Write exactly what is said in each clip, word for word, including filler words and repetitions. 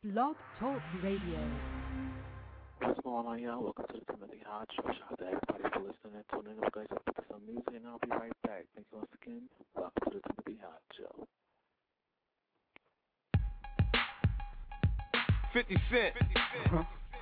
Blog Talk Radio. What's going on, y'all? Welcome to the Timothy Hodge Show. Shout out to everybody for listening and tuning in. You guys, I'll put some music and I'll be right back. Thanks once again. Welcome to the Timothy Hodge Show. fifty Cent. Uh-huh.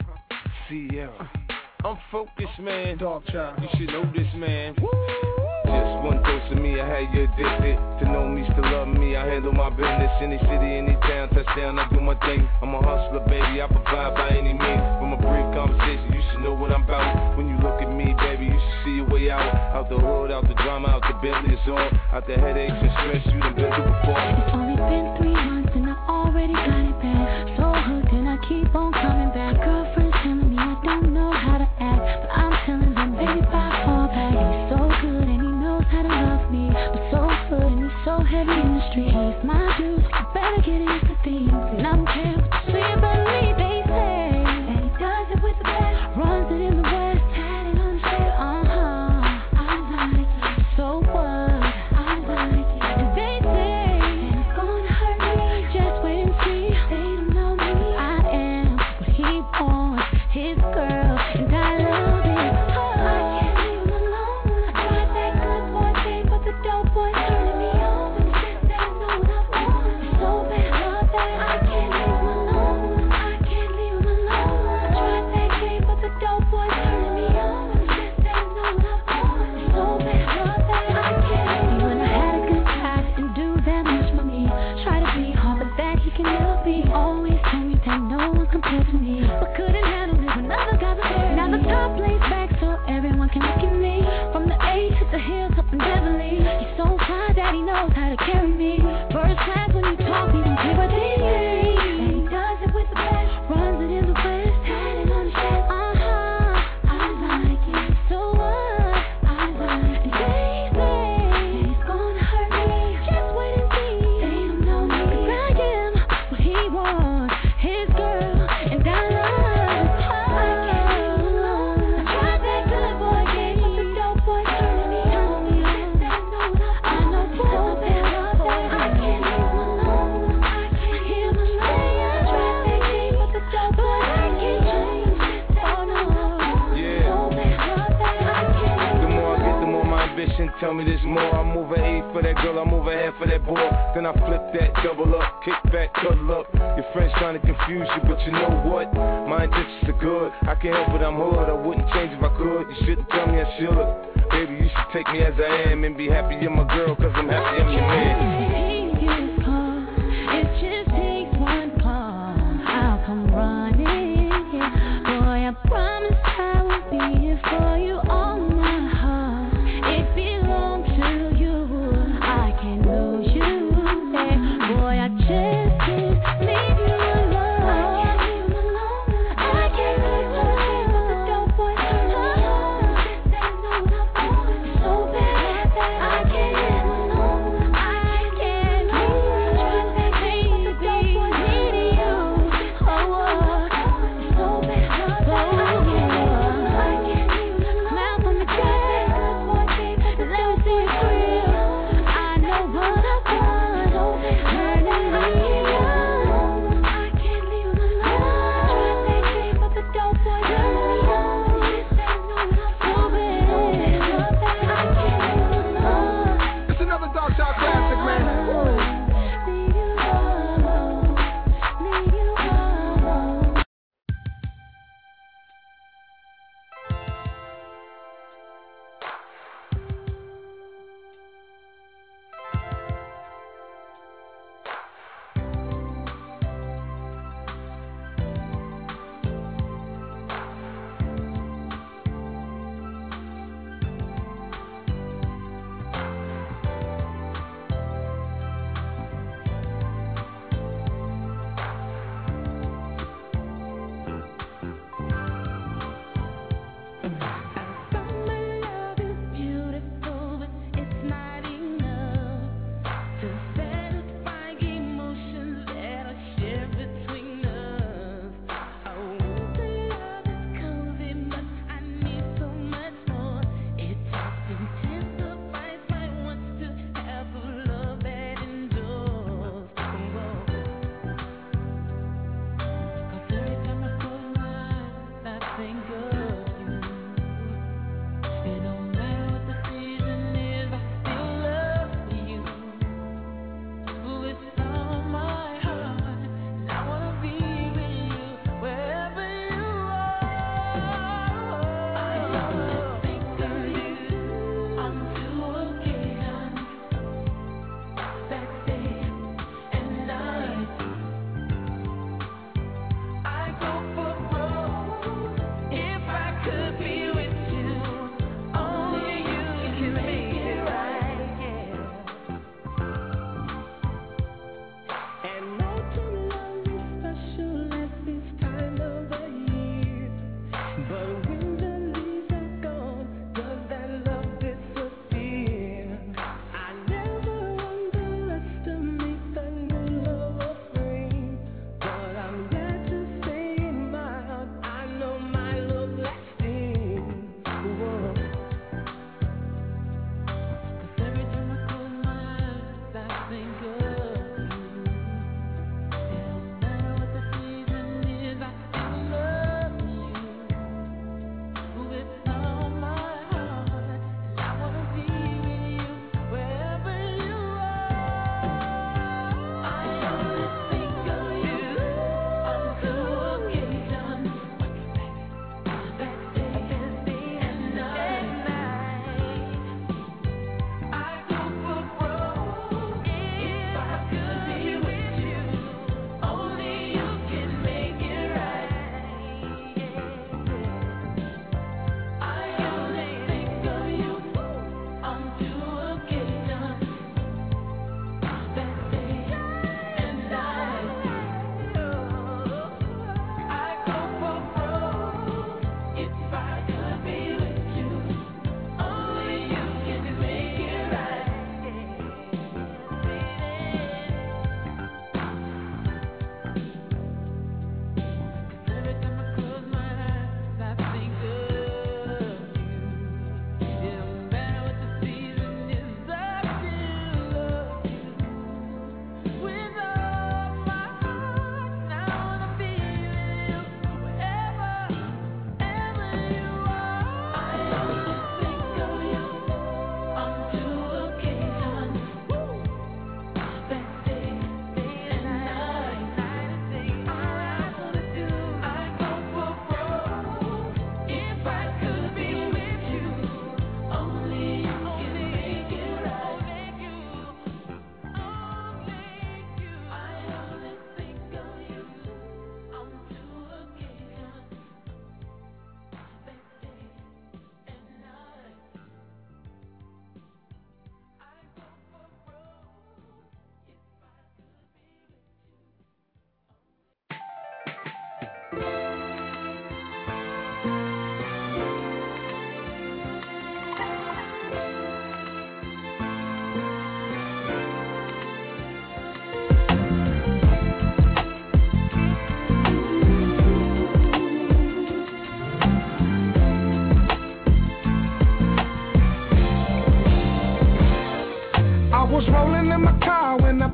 Sierra. I'm focused, man. Dog child. You should know this, man. Woo! Just one dose of me, I had you addicted. To know me, still love me, I handle my business. Any city, any town, touchdown, I do my thing. I'm a hustler, baby, I provide by any means. From a brief conversation, you should know what I'm about. When you look at me, baby, you should see your way out. Out the hood, out the drama, out the Bentley, it's all. Out the headaches and stress you done been through before. It's only been three months and I already got it back. So hooked and I keep on coming back. Girlfriend's telling me I don't know how to act, but I'm telling them, baby, I fall back. And he's so good and he knows how to love me, but so good and he's so heavy in the street. He's my dude, so you better get into things. And I don't care what you say about me, they say that he does it with the best. Runs it in the west, had it on the straight, uh-huh. I like it, so what? I like it, and they say that it's gonna hurt me. Just wait and see, they don't know me. I am what he wants, his girl, and I love it. Oh, I can't leave him alone. I tried that good boy thing, but the dope boy turning me on. When he says that I know what I want, it's so bad, love that. I can't leave him alone. I can't leave him alone. I tried that game, but the dope boy turning me on. When he says that I know what I want, it's so bad, love that. I can't leave. When I had a good time and do that much for me, try to be hard, but that he can never be. Always told me that no one compared to me, but couldn't handle it when other guys were there. Now the top lays back so everyone can look at me. From the A to the hills up in Beverly, he's so fly that he knows how to carry me. First class when you talk, he don't care what they say. And he does it with the best. Runs it in the west, had it on the chest. Uh-huh, I like it. So what? I like it. And they say that it's gonna hurt me. Just wait and see. They don't know me. 'Cause I am what he wants, his girl, and I love it. I can't leave him alone. I tried that good boy game, but the dope boy turning me on. He says that I know what I want. I know so bad, love that. I can't leave him alone. I can't hear him say I tried that game, but the dope boy turning me on. He says that I know what I want. Yeah. So bad, love that. I can't leave The him more I get, the more my ambition tell me there's more. I move an eight for that girl, I move a half for that boy. Then I flip that, double up, kick back, cuddle up. Your friends trying to confuse you, but you know what? My intentions are good. I can't help it, I'm hood. I wouldn't change if I could. You shouldn't tell me I should. Baby, you should take me as I am and be happy you're my girl, cause I'm happy I'm your man. It just takes one call. I'll come running. Boy, I promise I will be here for you all my heart. It belongs to you. I can't lose you. Yeah. Boy, I just can't leave you alone. I can't leave him alone. I can't leave him alone. But the dope boy turning me on. Says that I know what I want. So bad that I can't leave him alone. I can't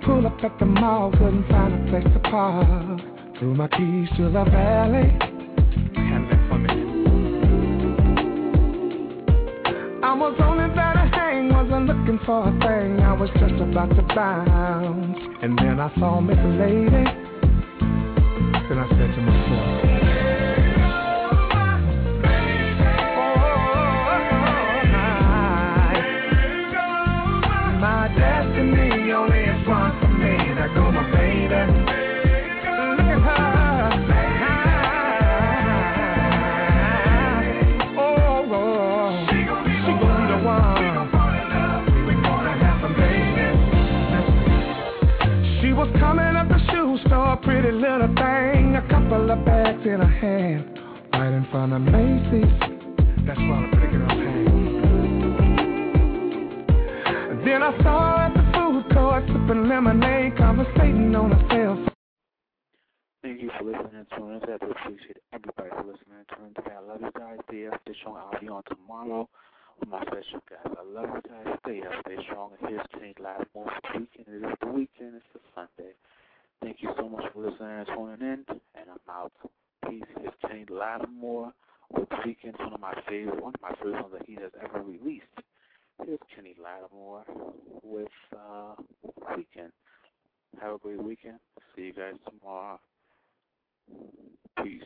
pull up at the mall, couldn't find a place to park. Threw my keys to the valley. Handle that for me. I was only there to hang, wasn't looking for a thing. I was just about to bounce, and then I saw Miss Lady. Then I said to myself, my destiny only is one for me. There go my baby. Look at her. Oh, oh, she gon' be the one. We gonna have some babies. She was coming up the shoe store, pretty little thing. A couple of bags in her hand, right in front of Macy's. That's why I'm picking up hands. Then I saw her at the food court, sipping lemonade, conversating on her cell phone. Thank you for listening and tuning in. I do appreciate everybody for listening and tuning in today. I love you guys. Stay up, stay strong. I'll be on tomorrow with my special guest. I love you guys. Stay up, stay strong. And here's Kenny Lattimore for the weekend. It is the weekend. It's the Sunday. Thank you so much for listening and tuning in. And I'm out. Peace. Here's Kenny Lattimore with the weekend. One of my favorite, one of my favorite ones that he has ever released. Here's Kenny Lattimore with uh, Weekend. Have a great weekend. See you guys tomorrow. Peace.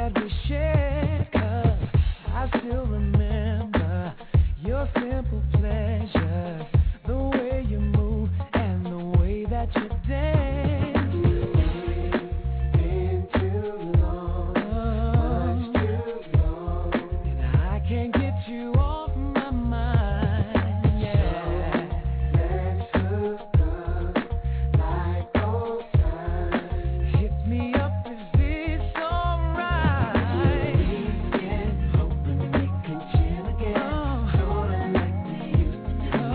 that we shared, 'cause I still remember your simple pleasures, the way you move and the way that you dance. It's been too long, much too long, and I can't get you off my mind. Yeah, let's hook up like old times. Hit me up if it's alright. Weekend, hoping we can chill again, sorta like we used to do.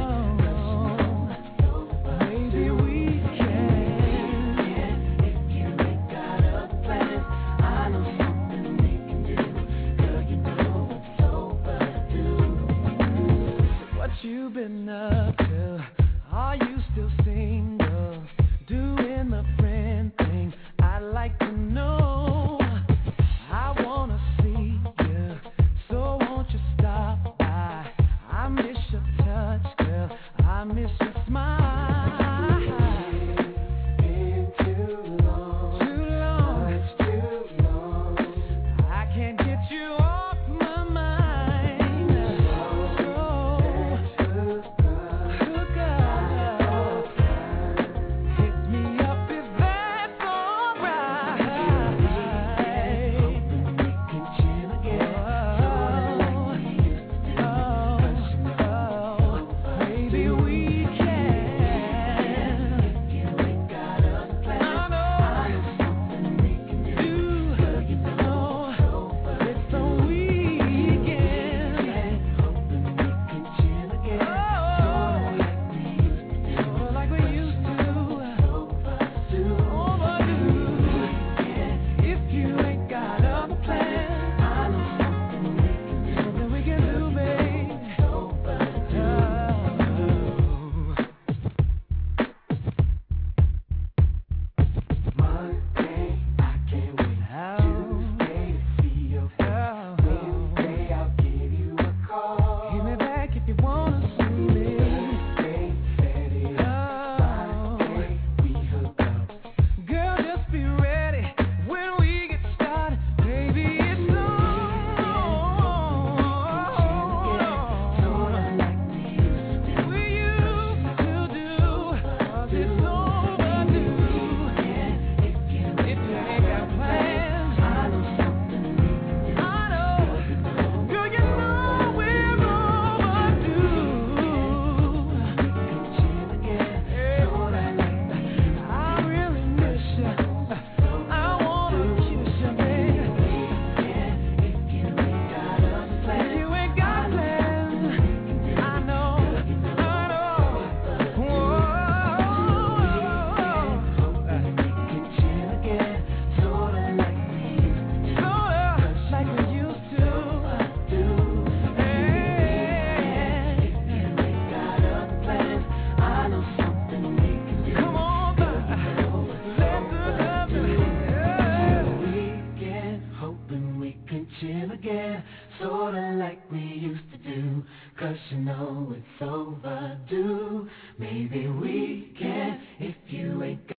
Oh, maybe we can. If you ain't got a plan, I know something we can do. Girl, you know it's overdue. What you been up to? Are you still single? Doing the friend thing? I'd like to know. I wanna see you, so won't you stop by? I miss your touch, girl. I miss your smile. Been too long, too long, much too long. I can't get you off my mind. So let's hook up, hook up. Hit me up if that's alright. Hoping we can chill again, sorta like we used to do. 'Cause you know maybe we can. If you ain't got a plan, I know something we can do. Girl, you know it's a weekend. Hoping we can chill again, sorta like we used to do. Sorta like we used to. Overdue, overdue. If you ain't got a plan, I know something we can do. Something we can do, babe. Overdue. Monday, I can't wait. Tuesday, to see your face. Wednesday, I'll give you a call. Hit me back if you wanna see me. Thursday, Saturday, Friday, we hook up. Girl, just be ready when we get started. Baby, it's on. Sorta like we used to do. We used to do. 'Cause it's overdue. If you ain't got plans, I know something we can do. I know. Girl, you know we're overdue. We can chill again, sorta like we used to. I really miss you. I wanna kiss you, baby. If you ain't got a plan, if you ain't got plans, I know, I know. Whoa. We can chill again, sorta like we used to do. Sorta like we used to do. Hey. If you ain't got a plan, I know something we can do. Come on, let's hook up. Weekend, hoping we can chill again, sorta like we used to do. 'Cause you know it's overdue. Maybe we can, if you ain't got